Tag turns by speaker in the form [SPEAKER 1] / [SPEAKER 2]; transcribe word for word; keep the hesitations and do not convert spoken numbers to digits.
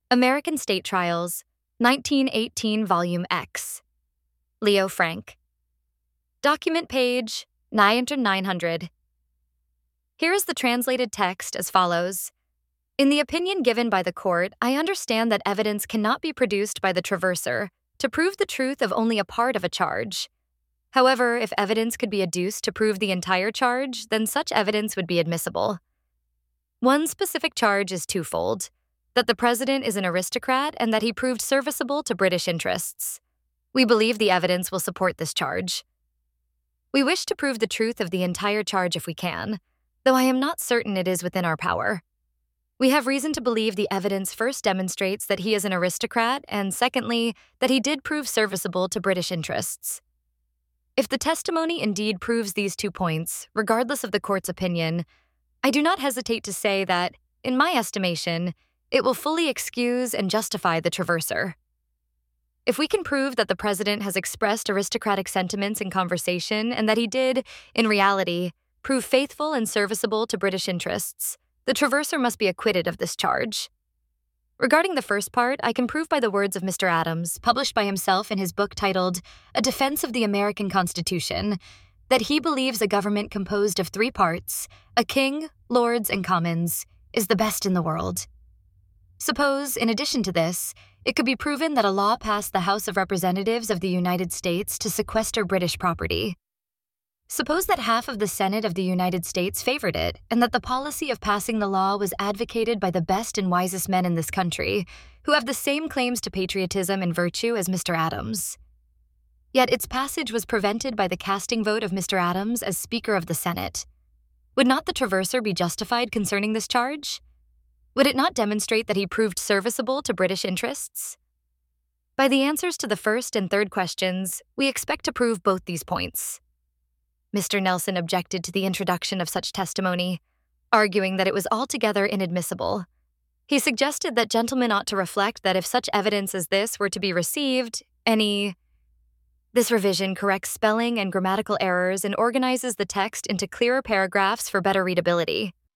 [SPEAKER 1] American State Trials, nineteen eighteen, Volume X. Leo Frank. Document page nine hundred. Here is the translated text as follows. In the opinion given by the court, I understand that evidence cannot be produced by the traverser to prove the truth of only a part of a charge. However, if evidence could be adduced to prove the entire charge, then such evidence would be admissible. One specific charge is twofold, that the president is an aristocrat and that he proved serviceable to British interests. We believe the evidence will support this charge. We wish to prove the truth of the entire charge if we can, though I am not certain it is within our power. We have reason to believe the evidence first demonstrates that he is an aristocrat, and secondly, that he did prove serviceable to British interests. If the testimony indeed proves these two points, regardless of the court's opinion, I do not hesitate to say that, in my estimation, it will fully excuse and justify the traverser. If we can prove that the president has expressed aristocratic sentiments in conversation and that he did, in reality, prove faithful and serviceable to British interests, the traverser must be acquitted of this charge. Regarding the first part, I can prove by the words of Mister Adams, published by himself in his book titled A Defense of the American Constitution, that he believes a government composed of three parts, a king, lords, and commons, is the best in the world. Suppose, in addition to this, it could be proven that a law passed the House of Representatives of the United States to sequester British property. Suppose that half of the Senate of the United States favored it, and that the policy of passing the law was advocated by the best and wisest men in this country, who have the same claims to patriotism and virtue as Mister Adams. Yet its passage was prevented by the casting vote of Mister Adams as Speaker of the Senate. Would not the traverser be justified concerning this charge? Would it not demonstrate that he proved serviceable to British interests? By the answers to the first and third questions, we expect to prove both these points. Mister Nelson objected to the introduction of such testimony, arguing that it was altogether inadmissible. He suggested that gentlemen ought to reflect that if such evidence as this were to be received, any... This revision corrects spelling and grammatical errors and organizes the text into clearer paragraphs for better readability.